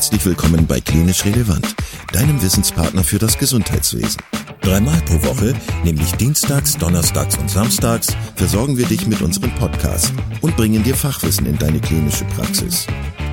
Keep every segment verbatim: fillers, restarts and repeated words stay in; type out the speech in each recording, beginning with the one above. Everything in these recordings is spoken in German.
Herzlich willkommen bei Klinisch Relevant, deinem Wissenspartner für das Gesundheitswesen. Dreimal pro Woche, nämlich dienstags, donnerstags und samstags, versorgen wir dich mit unserem Podcast und bringen dir Fachwissen in deine klinische Praxis.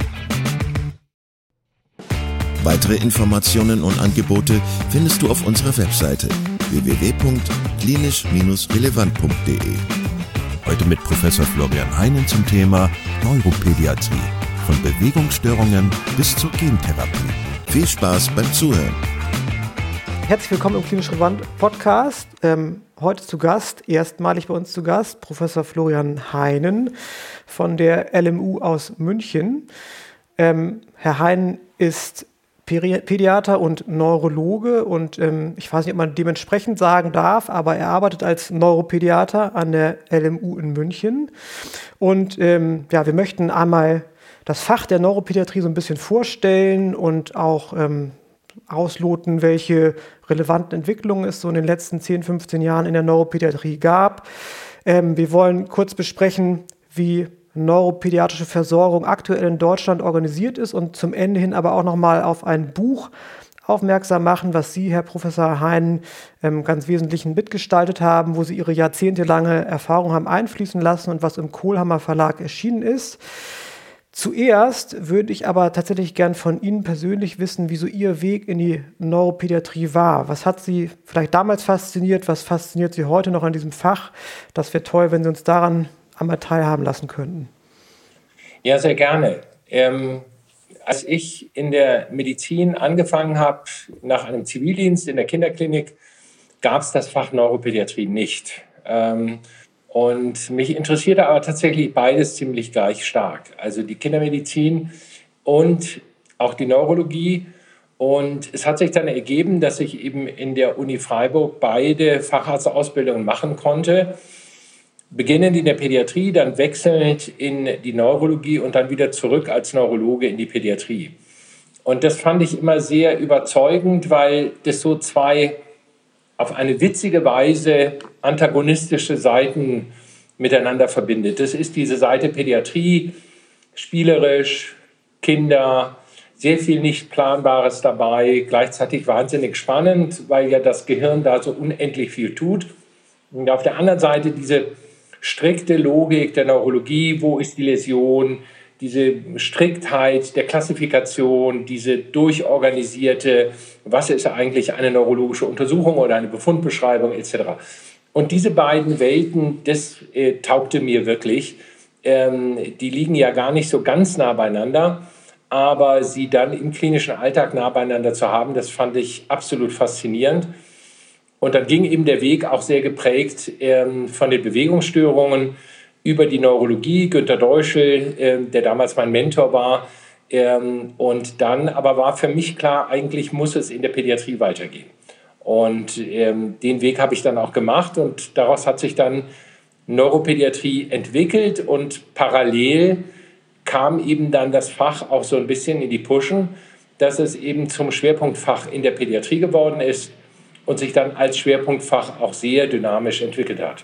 Weitere Informationen und Angebote findest du auf unserer Webseite w w w punkt klinisch relevant punkt d e. Heute mit Professor Florian Heinen zum Thema Neuropädiatrie. Von Bewegungsstörungen bis zur Gentherapie. Viel Spaß beim Zuhören. Herzlich willkommen im Klinisch Relevant Podcast. Ähm, heute zu Gast, erstmalig bei uns zu Gast, Professor Florian Heinen von der L M U aus München. Ähm, Herr Heinen ist Päri- Pädiater und Neurologe und ähm, ich weiß nicht, ob man dementsprechend sagen darf, aber er arbeitet als Neuropädiater an der L M U in München. Und ähm, ja, wir möchten einmal das Fach der Neuropädiatrie so ein bisschen vorstellen und auch ähm, ausloten, welche relevanten Entwicklungen es so in den letzten zehn, fünfzehn Jahren in der Neuropädiatrie gab. Ähm, wir wollen kurz besprechen, wie neuropädiatrische Versorgung aktuell in Deutschland organisiert ist und zum Ende hin aber auch nochmal auf ein Buch aufmerksam machen, was Sie, Herr Professor Heinen, ähm, ganz wesentlich mitgestaltet haben, wo Sie Ihre jahrzehntelange Erfahrung haben einfließen lassen und was im Kohlhammer Verlag erschienen ist. Zuerst würde ich aber tatsächlich gern von Ihnen persönlich wissen, wieso Ihr Weg in die Neuropädiatrie war. Was hat Sie vielleicht damals fasziniert? Was fasziniert Sie heute noch an diesem Fach? Das wäre toll, wenn Sie uns daran einmal teilhaben lassen könnten. Ja, sehr gerne. Ähm, als ich in der Medizin angefangen habe, nach einem Zivildienst in der Kinderklinik, gab es das Fach Neuropädiatrie nicht. Ähm, Und mich interessierte aber tatsächlich beides ziemlich gleich stark. Also die Kindermedizin und auch die Neurologie. Und es hat sich dann ergeben, dass ich eben in der Uni Freiburg beide Facharztausbildungen machen konnte. Beginnend in der Pädiatrie, dann wechselnd in die Neurologie und dann wieder zurück als Neurologe in die Pädiatrie. Und das fand ich immer sehr überzeugend, weil das so zwei auf eine witzige Weise antagonistische Seiten miteinander verbindet. Das ist diese Seite Pädiatrie, spielerisch, Kinder, sehr viel nicht Planbares dabei, gleichzeitig wahnsinnig spannend, weil ja das Gehirn da so unendlich viel tut. Und auf der anderen Seite diese strikte Logik der Neurologie, wo ist die Läsion, diese Striktheit der Klassifikation, diese durchorganisierte, was ist eigentlich eine neurologische Untersuchung oder eine Befundbeschreibung et cetera. Und diese beiden Welten, das äh, taugte mir wirklich. Ähm, die liegen ja gar nicht so ganz nah beieinander, aber sie dann im klinischen Alltag nah beieinander zu haben, das fand ich absolut faszinierend. Und dann ging eben der Weg auch sehr geprägt ähm, von den Bewegungsstörungen über die Neurologie, Günter Deuschel, äh, der damals mein Mentor war. Ähm, und dann aber war für mich klar, eigentlich muss es in der Pädiatrie weitergehen. Und ähm, den Weg habe ich dann auch gemacht und daraus hat sich dann Neuropädiatrie entwickelt und parallel kam eben dann das Fach auch so ein bisschen in die Puschen, dass es eben zum Schwerpunktfach in der Pädiatrie geworden ist und sich dann als Schwerpunktfach auch sehr dynamisch entwickelt hat.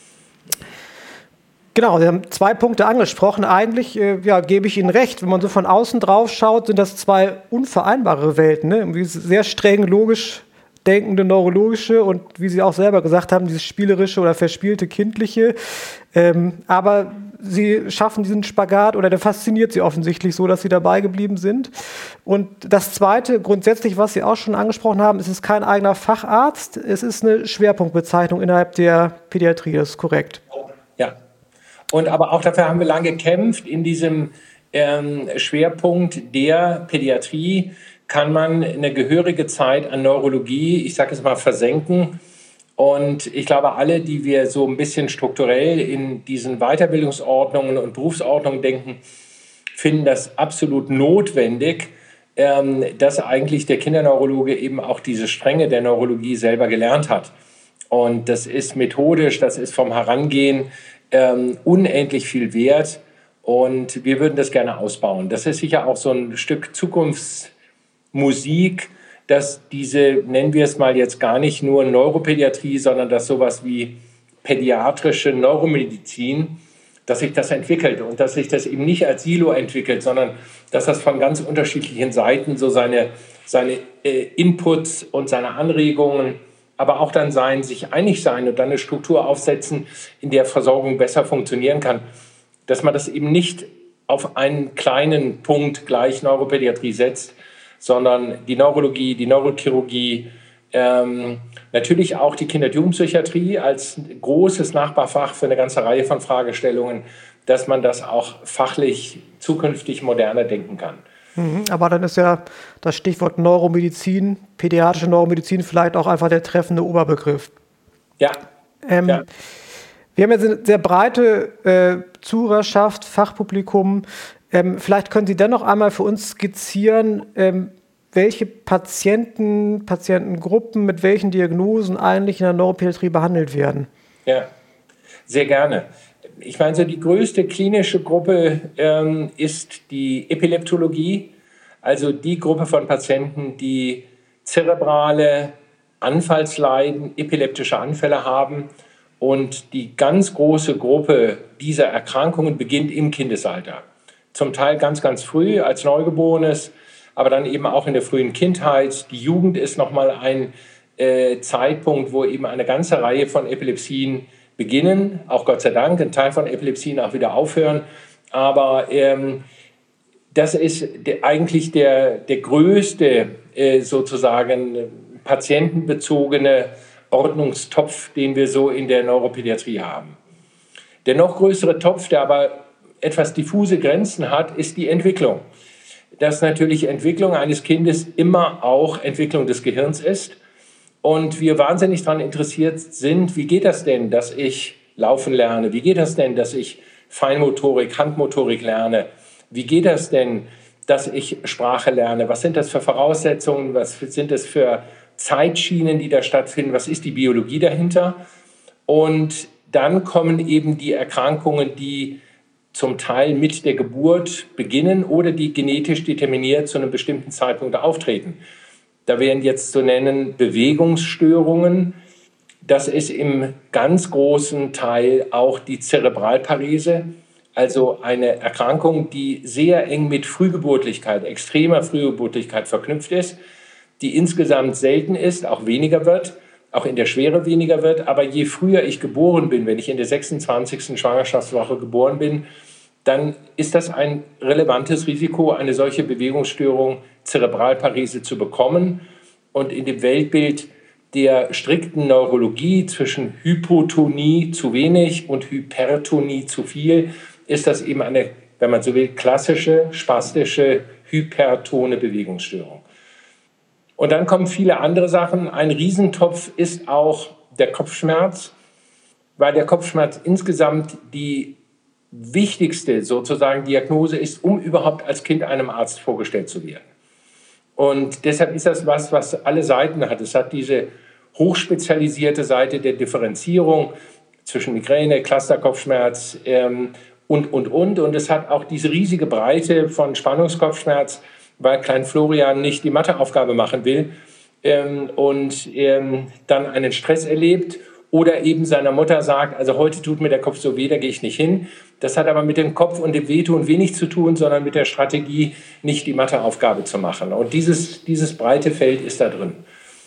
Genau, Sie haben zwei Punkte angesprochen. Eigentlich äh, ja, gebe ich Ihnen recht. Wenn man so von außen drauf schaut, sind das zwei unvereinbare Welten. Ne? Irgendwie sehr streng logisch denkende neurologische und wie Sie auch selber gesagt haben, dieses spielerische oder verspielte kindliche. Ähm, aber Sie schaffen diesen Spagat oder der fasziniert Sie offensichtlich so, dass Sie dabei geblieben sind. Und das Zweite, grundsätzlich, was Sie auch schon angesprochen haben, es ist kein eigener Facharzt, es ist eine Schwerpunktbezeichnung innerhalb der Pädiatrie, das ist korrekt. Ja. Und aber auch dafür haben wir lange gekämpft. In diesem ähm, Schwerpunkt der Pädiatrie kann man eine gehörige Zeit an Neurologie, ich sage es mal, versenken. Und ich glaube, alle, die wir so ein bisschen strukturell in diesen Weiterbildungsordnungen und Berufsordnungen denken, finden das absolut notwendig, ähm, dass eigentlich der Kinderneurologe eben auch diese Stränge der Neurologie selber gelernt hat. Und das ist methodisch, das ist vom Herangehen Ähm, unendlich viel wert und wir würden das gerne ausbauen. Das ist sicher auch so ein Stück Zukunftsmusik, dass diese, nennen wir es mal jetzt gar nicht nur Neuropädiatrie, sondern dass sowas wie pädiatrische Neuromedizin dass sich das entwickelt und dass sich das eben nicht als Silo entwickelt, sondern dass das von ganz unterschiedlichen Seiten so seine, seine äh, Inputs und seine Anregungen, aber auch dann sein, sich einig sein und dann eine Struktur aufsetzen, in der Versorgung besser funktionieren kann, dass man das eben nicht auf einen kleinen Punkt gleich Neuropädiatrie setzt, sondern die Neurologie, die Neurochirurgie, ähm, natürlich auch die Kinder- und Jugendpsychiatrie als großes Nachbarfach für eine ganze Reihe von Fragestellungen, dass man das auch fachlich zukünftig moderner denken kann. Mhm, aber dann ist ja das Stichwort Neuromedizin, pädiatrische Neuromedizin vielleicht auch einfach der treffende Oberbegriff. Ja. Ähm, ja. Wir haben jetzt eine sehr breite äh, Zuhörerschaft, Fachpublikum. Ähm, vielleicht können Sie dennoch einmal für uns skizzieren, ähm, welche Patienten, Patientengruppen mit welchen Diagnosen eigentlich in der Neuropädiatrie behandelt werden. Ja, sehr gerne. Ich meine, so die größte klinische Gruppe ähm, ist die Epileptologie, also die Gruppe von Patienten, die zerebrale Anfallsleiden, epileptische Anfälle haben. Und die ganz große Gruppe dieser Erkrankungen beginnt im Kindesalter. Zum Teil ganz, ganz früh als Neugeborenes, aber dann eben auch in der frühen Kindheit. Die Jugend ist nochmal ein äh, Zeitpunkt, wo eben eine ganze Reihe von Epilepsien beginnen, auch Gott sei Dank, ein Teil von Epilepsien auch wieder aufhören. Aber ähm, das ist de, eigentlich der, der größte äh, sozusagen patientenbezogene Ordnungstopf, den wir so in der Neuropädiatrie haben. Der noch größere Topf, der aber etwas diffuse Grenzen hat, ist die Entwicklung. Dass natürlich Entwicklung eines Kindes immer auch Entwicklung des Gehirns ist. Und wir wahnsinnig daran interessiert sind, wie geht das denn, dass ich laufen lerne? Wie geht das denn, dass ich Feinmotorik, Handmotorik lerne? Wie geht das denn, dass ich Sprache lerne? Was sind das für Voraussetzungen? Was sind das für Zeitschienen, die da stattfinden? Was ist die Biologie dahinter? Und dann kommen eben die Erkrankungen, die zum Teil mit der Geburt beginnen oder die genetisch determiniert zu einem bestimmten Zeitpunkt auftreten. Da wären jetzt zu nennen Bewegungsstörungen. Das ist im ganz großen Teil auch die Zerebralparese, also eine Erkrankung, die sehr eng mit Frühgeburtlichkeit, extremer Frühgeburtlichkeit verknüpft ist, die insgesamt selten ist, auch weniger wird, auch in der Schwere weniger wird. Aber je früher ich geboren bin, wenn ich in der sechsundzwanzigsten Schwangerschaftswoche geboren bin, dann ist das ein relevantes Risiko, eine solche Bewegungsstörung, Zerebralparese, zu bekommen. Und in dem Weltbild der strikten Neurologie zwischen Hypotonie zu wenig und Hypertonie zu viel ist das eben eine, wenn man so will, klassische, spastische, hypertone Bewegungsstörung. Und dann kommen viele andere Sachen. Ein Riesentopf ist auch der Kopfschmerz, weil der Kopfschmerz insgesamt die wichtigste sozusagen Diagnose ist, um überhaupt als Kind einem Arzt vorgestellt zu werden. Und deshalb ist das was, was alle Seiten hat. Es hat diese hochspezialisierte Seite der Differenzierung zwischen Migräne, Clusterkopfschmerz ähm, und, und, und. Und es hat auch diese riesige Breite von Spannungskopfschmerz, weil Klein Florian nicht die Matheaufgabe machen will ähm, und ähm, dann einen Stress erlebt oder eben seiner Mutter sagt, also heute tut mir der Kopf so weh, da gehe ich nicht hin. Das hat aber mit dem Kopf und dem Wehtun wenig zu tun, sondern mit der Strategie, nicht die Matheaufgabe zu machen. Und dieses, dieses breite Feld ist da drin.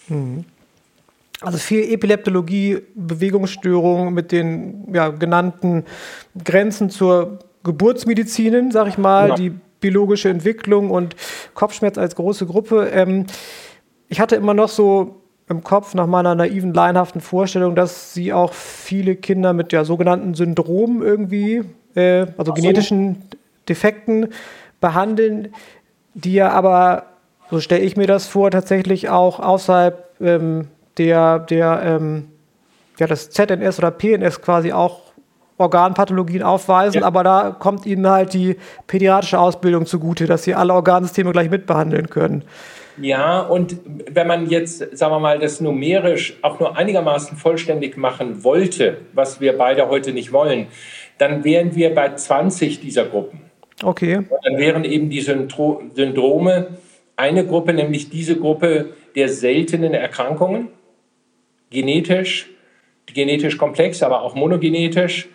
Also viel Epileptologie, Bewegungsstörungen mit den ja, genannten Grenzen zur Geburtsmedizin, sag ich mal, ja. Die biologische Entwicklung und Kopfschmerz als große Gruppe. Ähm, ich hatte immer noch so im Kopf nach meiner naiven, laienhaften Vorstellung, dass Sie auch viele Kinder mit ja, sogenannten Syndromen irgendwie, äh, also so. genetischen Defekten behandeln, die ja aber, so stelle ich mir das vor, tatsächlich auch außerhalb ähm, der, der ähm, ja, das Z N S oder P N S quasi auch Organpathologien aufweisen, ja. Aber da kommt Ihnen halt die pädiatrische Ausbildung zugute, dass Sie alle Organsysteme gleich mitbehandeln können. Ja, und wenn man jetzt, sagen wir mal, das numerisch auch nur einigermaßen vollständig machen wollte, was wir beide heute nicht wollen, dann wären wir bei zwanzig dieser Gruppen. Okay. Und dann wären eben die Syndro- Syndrome eine Gruppe, nämlich diese Gruppe der seltenen Erkrankungen, genetisch, genetisch komplex, aber auch monogenetisch,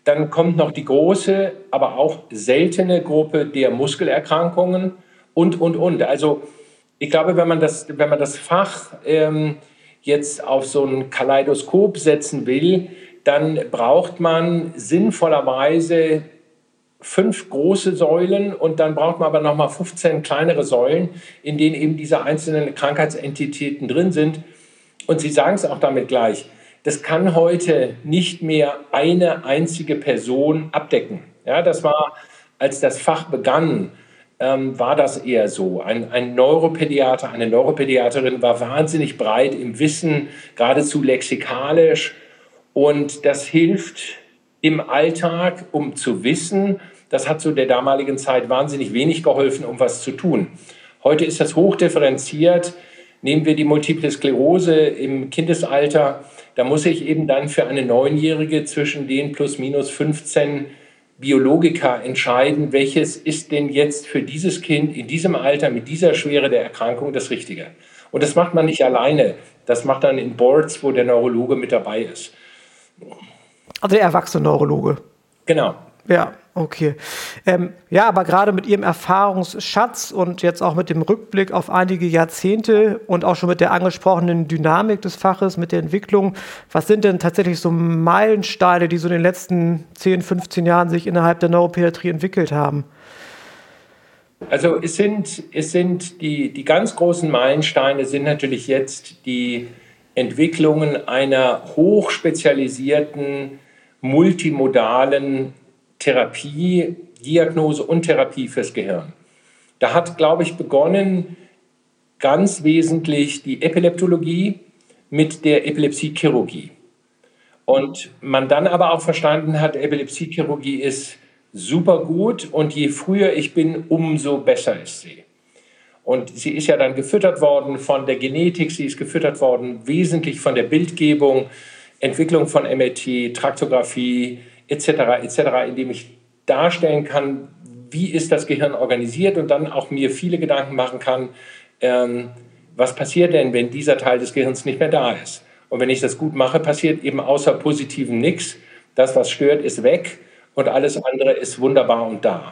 Dann kommt noch die große, aber auch seltene Gruppe der Muskelerkrankungen und, und, und. Also ich glaube, wenn man das, wenn man das Fach ähm, jetzt auf so ein Kaleidoskop setzen will, dann braucht man sinnvollerweise fünf große Säulen und dann braucht man aber nochmal fünfzehn kleinere Säulen, in denen eben diese einzelnen Krankheitsentitäten drin sind. Und Sie sagen es auch damit gleich, das kann heute nicht mehr eine einzige Person abdecken. Ja, das war, als das Fach begann, ähm, war das eher so. Ein, ein Neuropädiater, eine Neuropädiaterin war wahnsinnig breit im Wissen, geradezu lexikalisch. Und das hilft im Alltag, um zu wissen, das hat zu der damaligen Zeit wahnsinnig wenig geholfen, um was zu tun. Heute ist das hochdifferenziert. Nehmen wir die Multiple Sklerose im Kindesalter, da muss ich eben dann für eine Neunjährige zwischen den plus minus fünfzehn Biologika entscheiden, welches ist denn jetzt für dieses Kind in diesem Alter mit dieser Schwere der Erkrankung das Richtige. Und das macht man nicht alleine, das macht dann in Boards, wo der Neurologe mit dabei ist. Also der erwachsene Neurologe. Genau. Ja, okay. Ähm, ja, aber gerade mit Ihrem Erfahrungsschatz und jetzt auch mit dem Rückblick auf einige Jahrzehnte und auch schon mit der angesprochenen Dynamik des Faches, mit der Entwicklung, was sind denn tatsächlich so Meilensteine, die so in den letzten zehn, fünfzehn Jahren sich innerhalb der Neuropädiatrie entwickelt haben? Also es sind, es sind die, die ganz großen Meilensteine sind natürlich jetzt die Entwicklungen einer hochspezialisierten, multimodalen Therapie, Diagnose und Therapie fürs Gehirn. Da hat, glaube ich, begonnen ganz wesentlich die Epileptologie mit der Epilepsiechirurgie. Und man dann aber auch verstanden hat, Epilepsiechirurgie ist super gut und je früher ich bin, umso besser ist sie. Und sie ist ja dann gefüttert worden von der Genetik, sie ist gefüttert worden wesentlich von der Bildgebung, Entwicklung von M R T, Traktographie, et cetera, et cetera, indem ich darstellen kann, wie ist das Gehirn organisiert und dann auch mir viele Gedanken machen kann, ähm, was passiert denn, wenn dieser Teil des Gehirns nicht mehr da ist. Und wenn ich das gut mache, passiert eben außer Positiven nichts. Das, was stört, ist weg und alles andere ist wunderbar und da.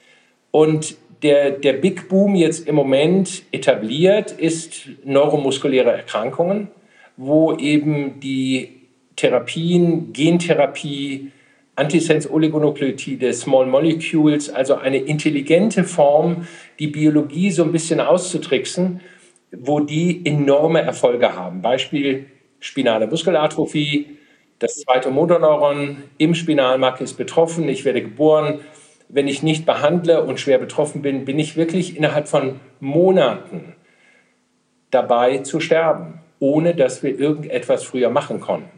Und der, der Big Boom jetzt im Moment etabliert ist neuromuskuläre Erkrankungen, wo eben die Therapien, Gentherapie, Antisense-Oligonukleotide, Small Molecules, also eine intelligente Form, die Biologie so ein bisschen auszutricksen, wo die enorme Erfolge haben. Beispiel spinale Muskelatrophie, das zweite Motorneuron im Spinalmark ist betroffen, ich werde geboren. Wenn ich nicht behandle und schwer betroffen bin, bin ich wirklich innerhalb von Monaten dabei zu sterben, ohne dass wir irgendetwas früher machen konnten.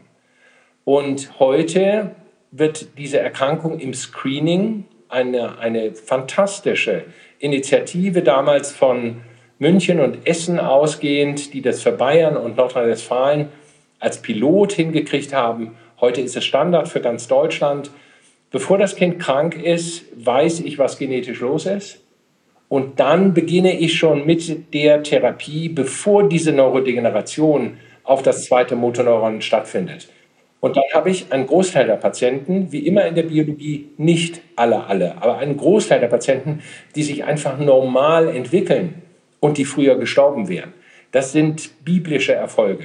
Und heute wird diese Erkrankung im Screening, eine, eine fantastische Initiative damals von München und Essen ausgehend, die das für Bayern und Nordrhein-Westfalen als Pilot hingekriegt haben. Heute ist es Standard für ganz Deutschland. Bevor das Kind krank ist, weiß ich, was genetisch los ist. Und dann beginne ich schon mit der Therapie, bevor diese Neurodegeneration auf das zweite Motorneuron stattfindet. Und dann habe ich einen Großteil der Patienten, wie immer in der Biologie, nicht alle, alle, aber einen Großteil der Patienten, die sich einfach normal entwickeln und die früher gestorben wären. Das sind biblische Erfolge.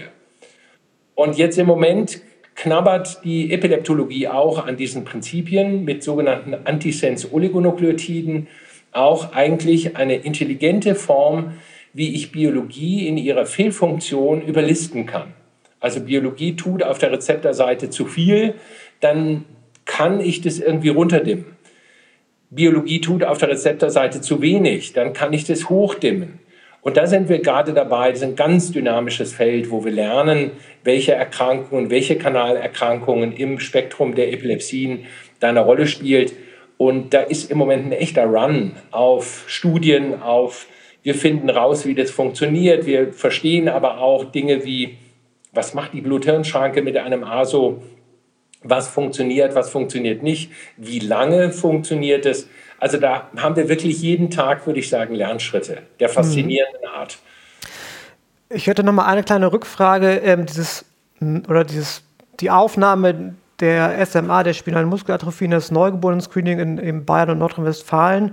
Und jetzt im Moment knabbert die Epileptologie auch an diesen Prinzipien mit sogenannten Antisense-Oligonukleotiden, auch eigentlich eine intelligente Form, wie ich Biologie in ihrer Fehlfunktion überlisten kann. Also Biologie tut auf der Rezeptorseite zu viel, dann kann ich das irgendwie runterdimmen. Biologie tut auf der Rezeptorseite zu wenig, dann kann ich das hochdimmen. Und da sind wir gerade dabei, das ist ein ganz dynamisches Feld, wo wir lernen, welche Erkrankungen, welche Kanalerkrankungen im Spektrum der Epilepsien da eine Rolle spielt. Und da ist im Moment ein echter Run auf Studien, auf wir finden raus, wie das funktioniert. Wir verstehen aber auch Dinge wie, was macht die Blut-Hirn-Schranke mit einem A S O? Was funktioniert, was funktioniert nicht? Wie lange funktioniert es? Also da haben wir wirklich jeden Tag, würde ich sagen, Lernschritte der faszinierenden mhm. Art. Ich hätte noch mal eine kleine Rückfrage. Ähm, dieses, oder dieses, die Aufnahme der S M A, der spinalen Muskelatrophie, das Neugeborenen-Screening in, in Bayern und Nordrhein-Westfalen.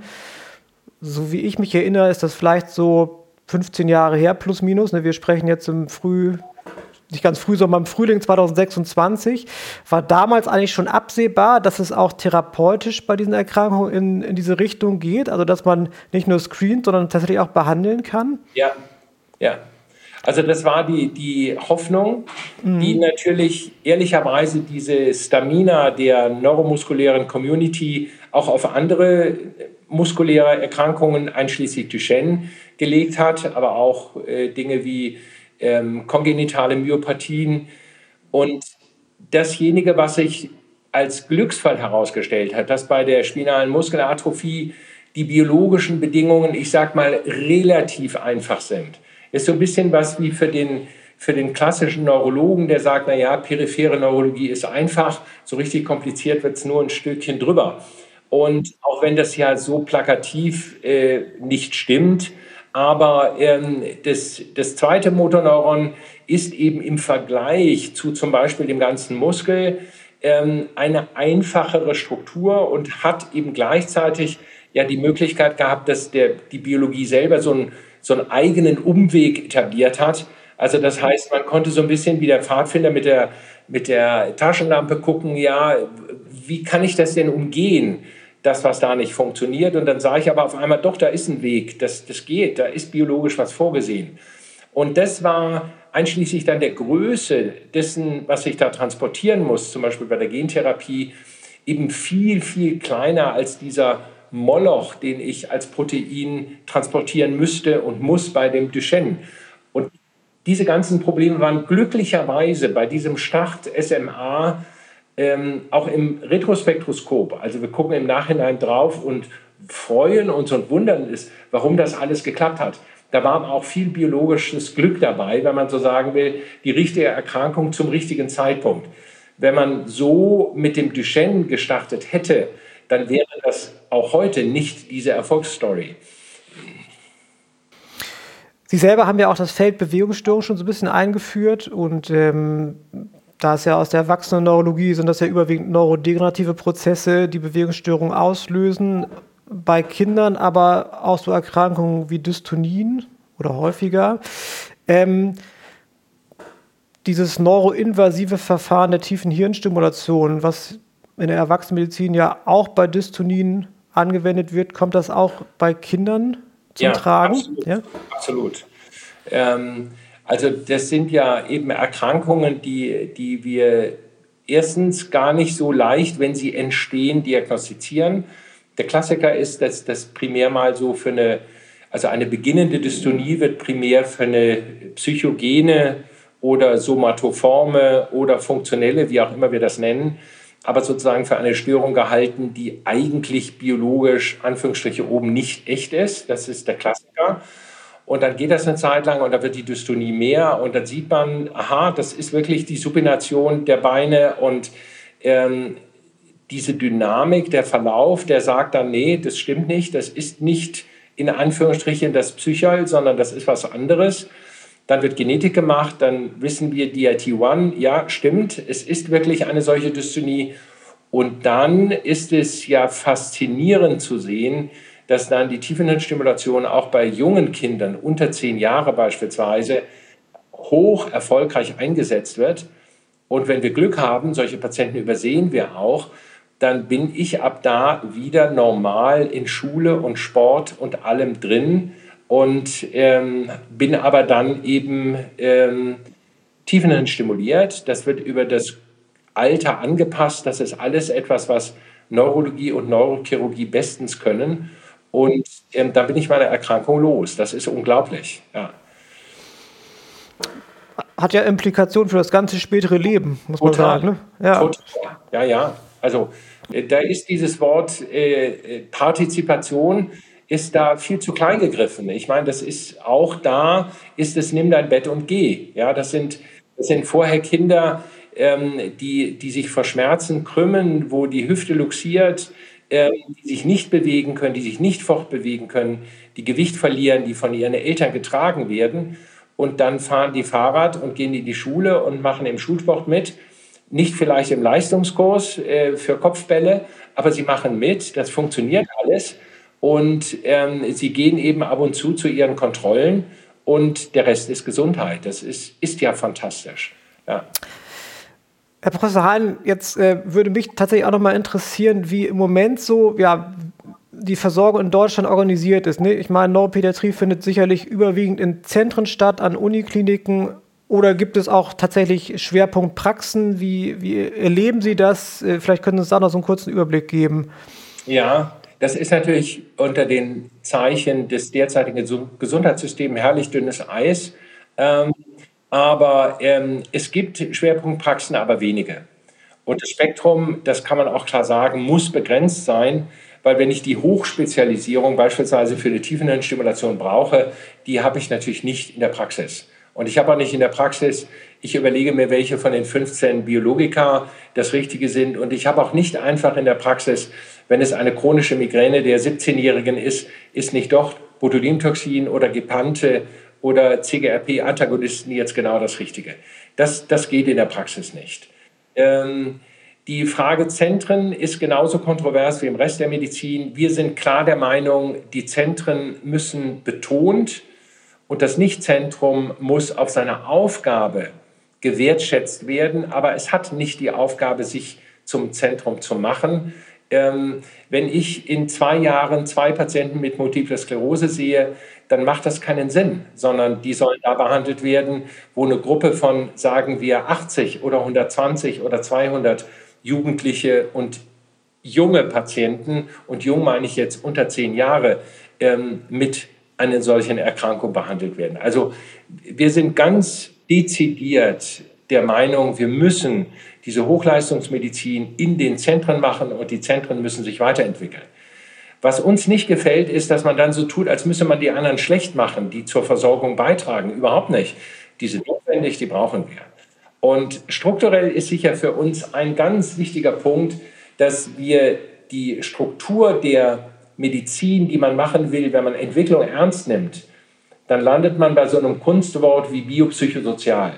So wie ich mich erinnere, ist das vielleicht so fünfzehn Jahre her, plus minus. Ne? Wir sprechen jetzt im Früh, nicht ganz früh, sondern im Frühling zwanzig sechsundzwanzig. War damals eigentlich schon absehbar, dass es auch therapeutisch bei diesen Erkrankungen in, in diese Richtung geht? Also dass man nicht nur screent, sondern tatsächlich auch behandeln kann? Ja, ja. Also das war die, die Hoffnung, mhm. die natürlich ehrlicherweise diese Stamina der neuromuskulären Community auch auf andere muskuläre Erkrankungen, einschließlich Duchenne, gelegt hat, aber auch äh, Dinge wie ähm, kongenitale Myopathien. Und dasjenige, was sich als Glücksfall herausgestellt hat, dass bei der spinalen Muskelatrophie die biologischen Bedingungen, ich sag mal, relativ einfach sind. Ist so ein bisschen was wie für den, für den klassischen Neurologen, der sagt, naja, periphere Neurologie ist einfach, so richtig kompliziert wird es nur ein Stückchen drüber. Und auch wenn das ja so plakativ äh, nicht stimmt, aber ähm, das, das zweite Motorneuron ist eben im Vergleich zu zum Beispiel dem ganzen Muskel ähm, eine einfachere Struktur und hat eben gleichzeitig ja die Möglichkeit gehabt, dass der, die Biologie selber so ein so einen eigenen Umweg etabliert hat. Also das heißt, man konnte so ein bisschen wie der Pfadfinder mit der, mit der Taschenlampe gucken, ja, wie kann ich das denn umgehen, das, was da nicht funktioniert? Und dann sah ich aber auf einmal, doch, da ist ein Weg, das, das geht, da ist biologisch was vorgesehen. Und das war einschließlich dann der Größe dessen, was ich da transportieren muss, zum Beispiel bei der Gentherapie, eben viel, viel kleiner als dieser Moloch, den ich als Protein transportieren müsste und muss bei dem Duchenne. Und diese ganzen Probleme waren glücklicherweise bei diesem Start S M A ähm, auch im Retrospektroskop. Also wir gucken im Nachhinein drauf und freuen uns und wundern uns, warum das alles geklappt hat. Da war auch viel biologisches Glück dabei, wenn man so sagen will, die richtige Erkrankung zum richtigen Zeitpunkt. Wenn man so mit dem Duchenne gestartet hätte, dann wäre das auch heute nicht diese Erfolgsstory. Sie selber haben ja auch das Feld Bewegungsstörung schon so ein bisschen eingeführt und ähm, da ist ja aus der Erwachsenen-Neurologie sind das ja überwiegend neurodegenerative Prozesse, die Bewegungsstörungen auslösen. Bei Kindern aber auch so Erkrankungen wie Dystonien oder häufiger. Ähm, dieses neuroinvasive Verfahren der tiefen Hirnstimulation, was in der Erwachsenenmedizin ja auch bei Dystonien angewendet wird, kommt das auch bei Kindern zum ja, Tragen? Absolut, ja, absolut. Ähm, also das sind ja eben Erkrankungen, die, die wir erstens gar nicht so leicht, wenn sie entstehen, diagnostizieren. Der Klassiker ist, dass das primär mal so für eine, also eine beginnende Dystonie wird primär für eine psychogene oder somatoforme oder funktionelle, wie auch immer wir das nennen, aber sozusagen für eine Störung gehalten, die eigentlich biologisch, Anführungsstriche oben, nicht echt ist. Das ist der Klassiker. Und dann geht das eine Zeit lang und da wird die Dystonie mehr und dann sieht man, aha, das ist wirklich die Supination der Beine und ähm, diese Dynamik, der Verlauf, der sagt dann, nee, das stimmt nicht, das ist nicht in Anführungsstrichen das Psychol, sondern das ist was anderes. Dann wird Genetik gemacht, dann wissen wir D I T eins, ja, stimmt, es ist wirklich eine solche Dystonie. Und dann ist es ja faszinierend zu sehen, dass dann die Tiefenhirnstimulation auch bei jungen Kindern unter zehn Jahre beispielsweise hoch erfolgreich eingesetzt wird. Und wenn wir Glück haben, solche Patienten übersehen wir auch, dann bin ich ab da wieder normal in Schule und Sport und allem drin. Und ähm, bin aber dann eben ähm, tiefenhirn stimuliert. Das wird über das Alter angepasst. Das ist alles etwas, was Neurologie und Neurochirurgie bestens können. Und ähm, da bin ich meine Erkrankung los. Das ist unglaublich. Ja. Hat ja Implikationen für das ganze spätere Leben, muss man Total. sagen. Ne? Ja. Total. ja, ja. Also äh, da ist dieses Wort äh, Partizipation ist da viel zu klein gegriffen. Ich meine, das ist auch da, ist es, nimm dein Bett und geh. Ja, das sind, das sind vorher Kinder, ähm, die, die sich vor Schmerzen krümmen, wo die Hüfte luxiert, ähm, die sich nicht bewegen können, die sich nicht fortbewegen können, die Gewicht verlieren, die von ihren Eltern getragen werden. Und dann fahren die Fahrrad und gehen in die Schule und machen im Schulsport mit. nicht vielleicht im Leistungskurs äh, für Kopfbälle, aber sie machen mit, das funktioniert alles und ähm, sie gehen eben ab und zu zu ihren Kontrollen und der Rest ist Gesundheit. Das ist, ist ja fantastisch. Ja. Herr Professor Hein, jetzt äh, würde mich tatsächlich auch noch mal interessieren, wie im Moment so ja, die Versorgung in Deutschland organisiert ist. Ne? Ich meine, Neuropädiatrie findet sicherlich überwiegend in Zentren statt, an Unikliniken. Oder gibt es auch tatsächlich Schwerpunktpraxen? Wie, wie erleben Sie das? Vielleicht können Sie uns da noch so einen kurzen Überblick geben. Ja, das ist natürlich unter den Zeichen des derzeitigen Gesundheitssystems herrlich dünnes Eis. Ähm, aber ähm, es gibt Schwerpunktpraxen, aber wenige. Und das Spektrum, das kann man auch klar sagen, muss begrenzt sein, weil wenn ich die Hochspezialisierung beispielsweise für eine Tiefenhirnstimulation brauche, die habe ich natürlich nicht in der Praxis. Und ich habe auch nicht in der Praxis, ich überlege mir, welche von den fünfzehn Biologika das Richtige sind. Und ich habe auch nicht einfach in der Praxis, wenn es eine chronische Migräne der siebzehnjährigen ist, ist nicht doch Botulinumtoxin oder Gepante oder C G R P-Antagonisten jetzt genau das Richtige. Das, das geht in der Praxis nicht. Ähm, die Frage Zentren ist genauso kontrovers wie im Rest der Medizin. Wir sind klar der Meinung, die Zentren müssen betont und das Nichtzentrum muss auf seine Aufgabe gewertschätzt werden, aber es hat nicht die Aufgabe, sich zum Zentrum zu machen. Ähm, wenn ich in zwei Jahren zwei Patienten mit Multipler Sklerose sehe, dann macht das keinen Sinn, sondern die sollen da behandelt werden, wo eine Gruppe von, sagen wir, achtzig oder hundertzwanzig oder zweihundert Jugendliche und junge Patienten, und jung meine ich jetzt unter zehn Jahre, ähm, mit einer solchen Erkrankung behandelt werden. Also wir sind ganz dezidiert der Meinung, wir müssen diese Hochleistungsmedizin in den Zentren machen und die Zentren müssen sich weiterentwickeln. Was uns nicht gefällt, ist, dass man dann so tut, als müsse man die anderen schlecht machen, die zur Versorgung beitragen. Überhaupt nicht. Die sind notwendig, die brauchen wir. Und strukturell ist sicher für uns ein ganz wichtiger Punkt, dass wir die Struktur der Medizin, die man machen will, wenn man Entwicklung ernst nimmt, dann landet man bei so einem Kunstwort wie biopsychosozial.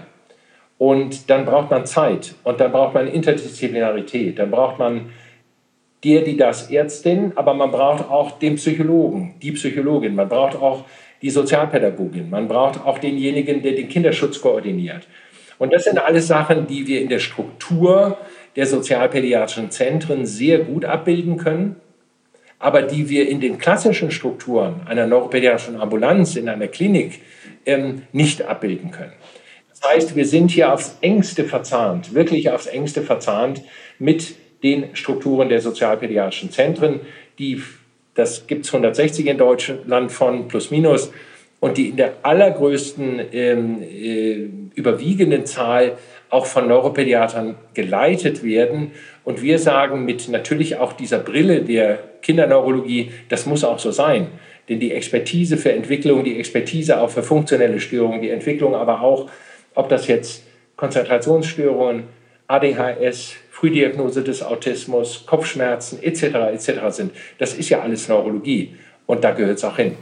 Und dann braucht man Zeit und dann braucht man Interdisziplinarität, dann braucht man der, die das Ärztin, aber man braucht auch den Psychologen, die Psychologin, man braucht auch die Sozialpädagogin, man braucht auch denjenigen, der den Kinderschutz koordiniert. Und das sind alles Sachen, die wir in der Struktur der sozialpädiatrischen Zentren sehr gut abbilden können, aber die wir in den klassischen Strukturen einer neuropädiatrischen Ambulanz in einer Klinik ähm, nicht abbilden können. Das heißt, wir sind hier aufs Engste verzahnt, wirklich aufs Engste verzahnt mit den Strukturen der sozialpädiatrischen Zentren, die, das gibt es hundertsechzig in Deutschland von, plus minus, und die in der allergrößten ähm, äh, überwiegenden Zahl auch von Neuropädiatern geleitet werden. Und wir sagen mit natürlich auch dieser Brille der Kinderneurologie, das muss auch so sein. Denn die Expertise für Entwicklung, die Expertise auch für funktionelle Störungen, die Entwicklung aber auch, ob das jetzt Konzentrationsstörungen, A D H S, Frühdiagnose des Autismus, Kopfschmerzen et cetera et cetera sind, das ist ja alles Neurologie und da gehört es auch hin.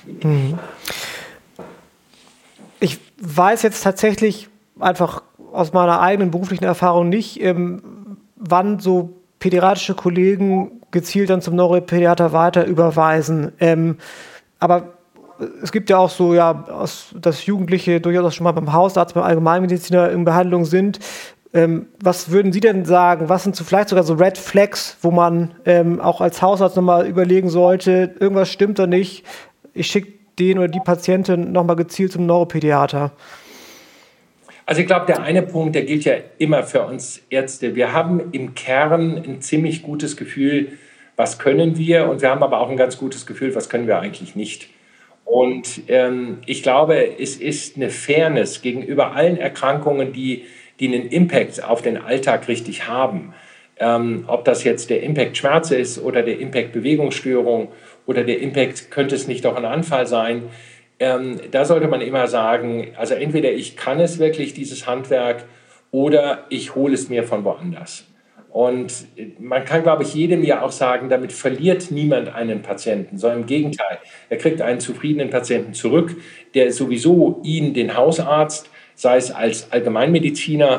Ich weiß jetzt tatsächlich einfach aus meiner eigenen beruflichen Erfahrung nicht, ähm, wann so pädiatrische Kollegen gezielt dann zum Neuropädiater weiter überweisen. Ähm, aber es gibt ja auch so, ja, dass Jugendliche durchaus schon mal beim Hausarzt, beim Allgemeinmediziner in Behandlung sind. Ähm, was würden Sie denn sagen? Was sind so vielleicht sogar so Red Flags, wo man ähm, auch als Hausarzt nochmal überlegen sollte, irgendwas stimmt da nicht, ich schicke den oder die Patientin nochmal gezielt zum Neuropädiater? Also ich glaube, der eine Punkt, der gilt ja immer für uns Ärzte. Wir haben im Kern ein ziemlich gutes Gefühl, was können wir, und wir haben aber auch ein ganz gutes Gefühl, was können wir eigentlich nicht. Und ähm, ich glaube, es ist eine Fairness gegenüber allen Erkrankungen, die, die einen Impact auf den Alltag richtig haben. Ähm, ob das jetzt der Impact Schmerz ist oder der Impact Bewegungsstörung oder der Impact, könnte es nicht doch ein Anfall sein. Ähm, da sollte man immer sagen, also entweder ich kann es wirklich, dieses Handwerk, oder ich hole es mir von woanders. Und man kann, glaube ich, jedem ja auch sagen, damit verliert niemand einen Patienten, sondern im Gegenteil, er kriegt einen zufriedenen Patienten zurück, der sowieso ihn, den Hausarzt, sei es als Allgemeinmediziner,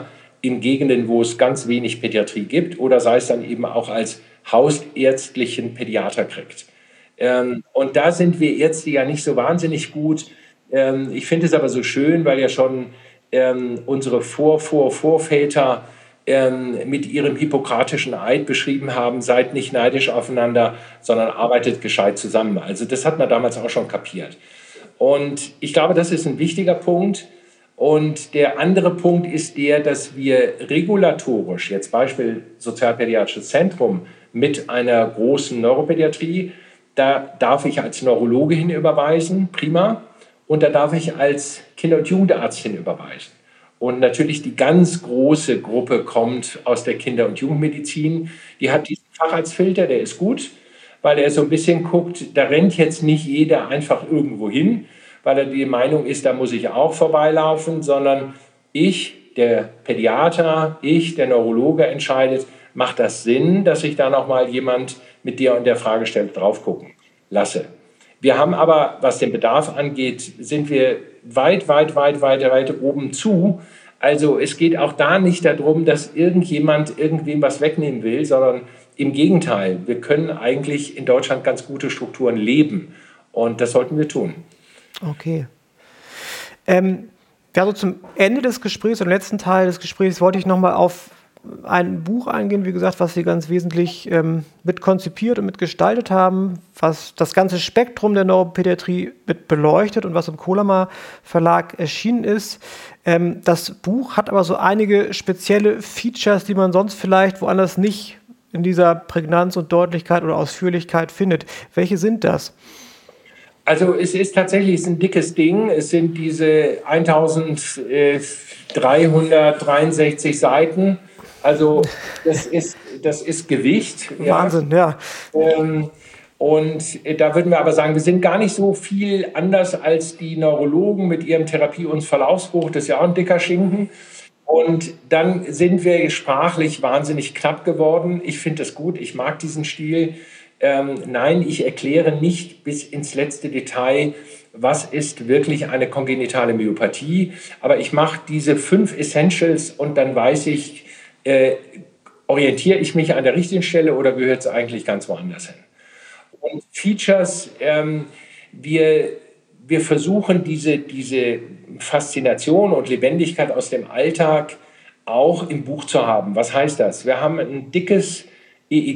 in Gegenden, wo es ganz wenig Pädiatrie gibt, oder sei es dann eben auch als hausärztlichen Pädiater kriegt. Ähm, und da sind wir Ärzte ja nicht so wahnsinnig gut. Ähm, ich finde es aber so schön, weil ja schon ähm, unsere Vor-, Vor-, Vorväter ähm, mit ihrem hippokratischen Eid beschrieben haben, seid nicht neidisch aufeinander, sondern arbeitet gescheit zusammen. Also das hat man damals auch schon kapiert. Und ich glaube, das ist ein wichtiger Punkt. Und der andere Punkt ist der, dass wir regulatorisch, jetzt Beispiel Sozialpädiatrisches Zentrum mit einer großen Neuropädiatrie, da darf ich als Neurologe hinüberweisen, prima. Und da darf ich als Kinder- und Jugendarzt hinüberweisen. Und natürlich die ganz große Gruppe kommt aus der Kinder- und Jugendmedizin. Die hat diesen Facharztfilter, der ist gut, weil er so ein bisschen guckt, da rennt jetzt nicht jeder einfach irgendwo hin, weil er die Meinung ist, da muss ich auch vorbeilaufen, sondern ich, der Pädiater, ich, der Neurologe entscheidet, macht das Sinn, dass ich da nochmal jemand mit der und der Fragestellung drauf gucken lasse. Wir haben aber, was den Bedarf angeht, sind wir weit, weit, weit, weit, weit oben zu. Also es geht auch da nicht darum, dass irgendjemand irgendwem was wegnehmen will, sondern im Gegenteil, wir können eigentlich in Deutschland ganz gute Strukturen leben und das sollten wir tun. Okay. Ähm, ja, so zum Ende des Gesprächs, im letzten Teil des Gesprächs, wollte ich nochmal auf ein Buch eingehen, wie gesagt, was Sie ganz wesentlich ähm, mit konzipiert und mitgestaltet haben, was das ganze Spektrum der Neuropädiatrie mit beleuchtet und was im Kohlhammer Verlag erschienen ist. Ähm, das Buch hat aber so einige spezielle Features, die man sonst vielleicht woanders nicht in dieser Prägnanz und Deutlichkeit oder Ausführlichkeit findet. Welche sind das? Also es ist tatsächlich es ist ein dickes Ding. Es sind diese eintausenddreihundertdreiundsechzig Seiten. Also das ist, das ist Gewicht. Wahnsinn, ja. ja. Ähm, und da würden wir aber sagen, wir sind gar nicht so viel anders als die Neurologen mit ihrem Therapie- und Verlaufsbuch. Das ist ja auch ein dicker Schinken. Und dann sind wir sprachlich wahnsinnig knapp geworden. Ich finde das gut, ich mag diesen Stil. Ähm, nein, ich erkläre nicht bis ins letzte Detail, was ist wirklich eine kongenitale Myopathie. Aber ich mache diese fünf Essentials und dann weiß ich, äh, orientiere ich mich an der richtigen Stelle oder gehört es eigentlich ganz woanders hin. Und Features, ähm, wir, wir versuchen diese, diese Faszination und Lebendigkeit aus dem Alltag auch im Buch zu haben. Was heißt das? Wir haben ein dickes E E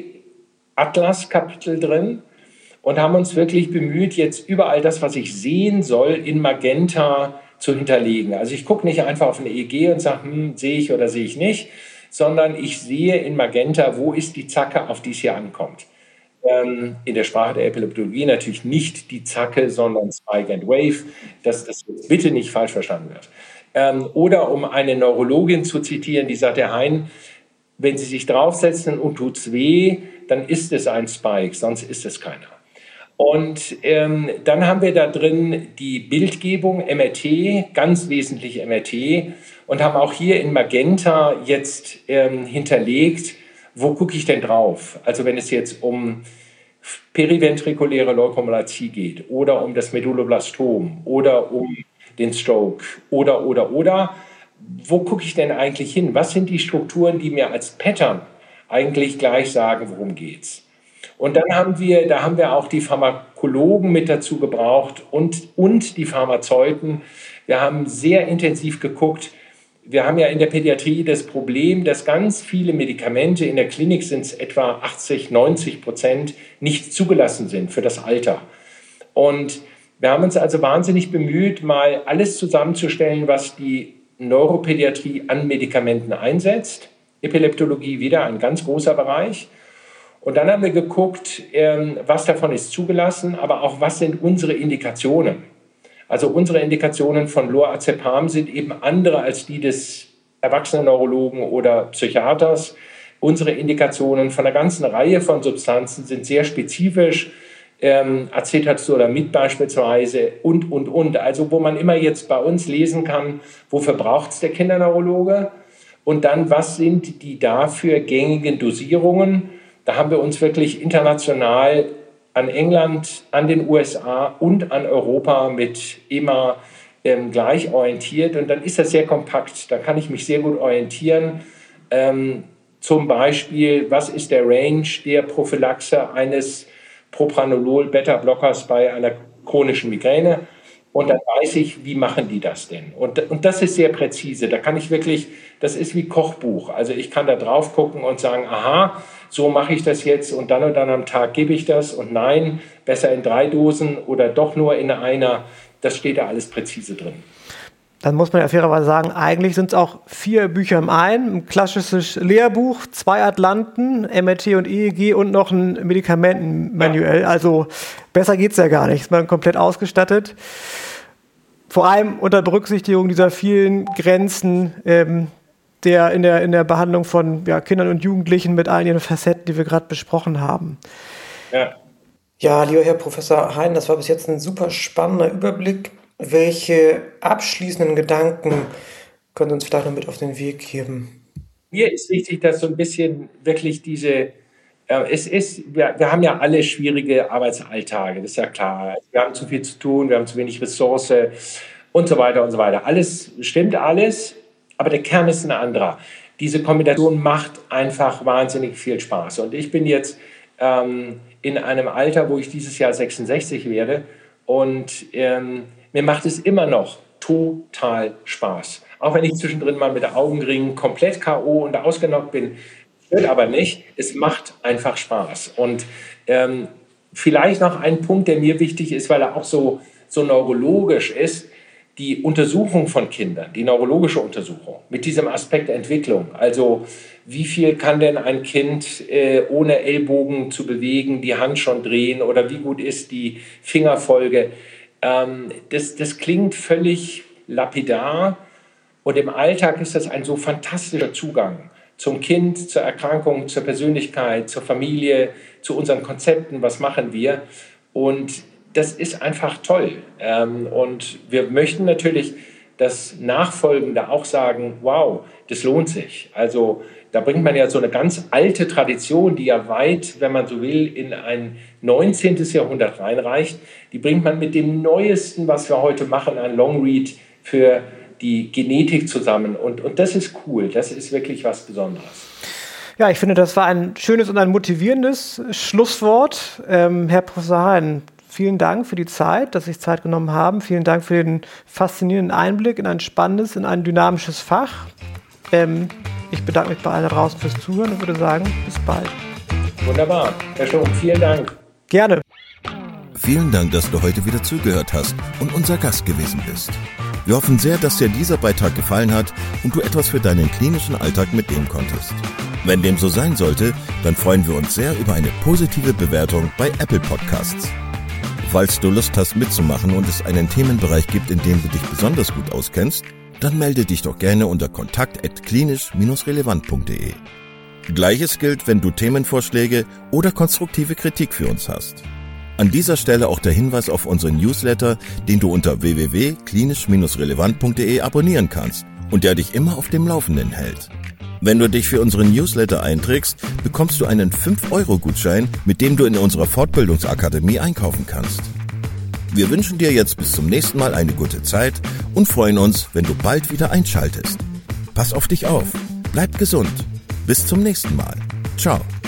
G-Atlas-Kapitel drin und haben uns wirklich bemüht, jetzt überall das, was ich sehen soll, in Magenta zu hinterlegen. Also ich gucke nicht einfach auf ein E E G und sage, hm, sehe ich oder sehe ich nicht, sondern ich sehe in Magenta, wo ist die Zacke, auf die es hier ankommt. Ähm, in der Sprache der Epileptologie natürlich nicht die Zacke, sondern Spike and Wave, dass das jetzt bitte nicht falsch verstanden wird. Ähm, oder um eine Neurologin zu zitieren, die sagt, Herr Hein, wenn Sie sich draufsetzen und tut es weh, dann ist es ein Spike, sonst ist es keiner. Und ähm, dann haben wir da drin die Bildgebung, M R T, ganz wesentlich M R T, und haben auch hier in Magenta jetzt ähm, hinterlegt, wo gucke ich denn drauf? Also wenn es jetzt um periventrikuläre Leukomalazie geht oder um das Medulloblastom oder um den Stroke oder, oder, oder, wo gucke ich denn eigentlich hin? Was sind die Strukturen, die mir als Pattern eigentlich gleich sagen, worum geht's? Und dann haben wir, da haben wir auch die Pharmakologen mit dazu gebraucht und, und die Pharmazeuten. Wir haben sehr intensiv geguckt. Wir haben ja in der Pädiatrie das Problem, dass ganz viele Medikamente, in der Klinik sind es etwa achtzig, neunzig Prozent, nicht zugelassen sind für das Alter. Und wir haben uns also wahnsinnig bemüht, mal alles zusammenzustellen, was die Neuropädiatrie an Medikamenten einsetzt. Epileptologie wieder ein ganz großer Bereich. Und dann haben wir geguckt, was davon ist zugelassen, aber auch was sind unsere Indikationen. Also unsere Indikationen von Lorazepam sind eben andere als die des Erwachsenen-Neurologen oder Psychiaters. Unsere Indikationen von einer ganzen Reihe von Substanzen sind sehr spezifisch. Ähm, Acetazolamid beispielsweise und, und, und. Also wo man immer jetzt bei uns lesen kann, wofür braucht es der Kinderneurologe? Und dann, was sind die dafür gängigen Dosierungen? Da haben wir uns wirklich international an England, an den U S A und an Europa mit E M A ähm, gleich orientiert und dann ist das sehr kompakt. Da kann ich mich sehr gut orientieren. Ähm, zum Beispiel, was ist der Range der Prophylaxe eines Propranolol-Beta-Blockers bei einer chronischen Migräne? Und dann weiß ich, wie machen die das denn? Und, und das ist sehr präzise. Da kann ich wirklich, das ist wie Kochbuch. Also ich kann da drauf gucken und sagen, aha, so mache ich das jetzt und dann und dann am Tag gebe ich das. Und nein, besser in drei Dosen oder doch nur in einer. Das steht da alles präzise drin. Dann muss man ja fairerweise sagen, eigentlich sind es auch vier Bücher im einen. Ein klassisches Lehrbuch, zwei Atlanten, M R T und E E G und noch ein Medikamentenmanuell. Ja. Also besser geht es ja gar nicht. Ist man komplett ausgestattet. Vor allem unter Berücksichtigung dieser vielen Grenzen ähm, der in der, in der Behandlung von ja, Kindern und Jugendlichen mit all ihren Facetten, die wir gerade besprochen haben. Ja. Ja, lieber Herr Professor Hein, das war bis jetzt ein super spannender Überblick. Welche abschließenden Gedanken können Sie uns vielleicht noch mit auf den Weg geben? Mir ist wichtig, dass so ein bisschen wirklich diese, äh, es ist, wir, wir haben ja alle schwierige Arbeitsalltage, das ist ja klar. Wir haben zu viel zu tun, wir haben zu wenig Ressource und so weiter und so weiter. Alles stimmt alles, aber der Kern ist ein anderer. Diese Kombination macht einfach wahnsinnig viel Spaß. Und ich bin jetzt ähm, in einem Alter, wo ich dieses Jahr sechsundsechzig werde und ähm, mir macht es immer noch total Spaß. Auch wenn ich zwischendrin mal mit Augenringen komplett K O und ausgenockt bin, wird aber nicht. Es macht einfach Spaß. Und ähm, vielleicht noch ein Punkt, der mir wichtig ist, weil er auch so, so neurologisch ist, die Untersuchung von Kindern, die neurologische Untersuchung mit diesem Aspekt Entwicklung. Also wie viel kann denn ein Kind äh, ohne Ellbogen zu bewegen, die Hand schon drehen oder wie gut ist die Fingerfolge? Das, das klingt völlig lapidar und im Alltag ist das ein so fantastischer Zugang zum Kind, zur Erkrankung, zur Persönlichkeit, zur Familie, zu unseren Konzepten, was machen wir und das ist einfach toll und wir möchten natürlich, dass Nachfolgende auch sagen, wow, das lohnt sich. Also da bringt man ja so eine ganz alte Tradition, die ja weit, wenn man so will, in ein neunzehnten Jahrhundert reinreicht. Die bringt man mit dem Neuesten, was wir heute machen, ein Longread für die Genetik zusammen. Und, und das ist cool, das ist wirklich was Besonderes. Ja, ich finde, das war ein schönes und ein motivierendes Schlusswort. Ähm, Herr Professor Hein, vielen Dank für die Zeit, dass Sie sich Zeit genommen haben. Vielen Dank für den faszinierenden Einblick in ein spannendes, in ein dynamisches Fach. Ähm, ich bedanke mich bei allen da draußen fürs Zuhören und würde sagen, bis bald. Wunderbar. Herr Schum, vielen Dank. Gerne. Vielen Dank, dass du heute wieder zugehört hast und unser Gast gewesen bist. Wir hoffen sehr, dass dir dieser Beitrag gefallen hat und du etwas für deinen klinischen Alltag mitnehmen konntest. Wenn dem so sein sollte, dann freuen wir uns sehr über eine positive Bewertung bei Apple Podcasts. Falls du Lust hast mitzumachen und es einen Themenbereich gibt, in dem du dich besonders gut auskennst, dann melde dich doch gerne unter kontakt at klinisch relevant punkt de. Gleiches gilt, wenn du Themenvorschläge oder konstruktive Kritik für uns hast. An dieser Stelle auch der Hinweis auf unseren Newsletter, den du unter w w w punkt klinisch relevant punkt de abonnieren kannst und der dich immer auf dem Laufenden hält. Wenn du dich für unseren Newsletter einträgst, bekommst du einen fünf Euro Gutschein, mit dem du in unserer Fortbildungsakademie einkaufen kannst. Wir wünschen dir jetzt bis zum nächsten Mal eine gute Zeit und freuen uns, wenn du bald wieder einschaltest. Pass auf dich auf, bleib gesund. Bis zum nächsten Mal. Ciao.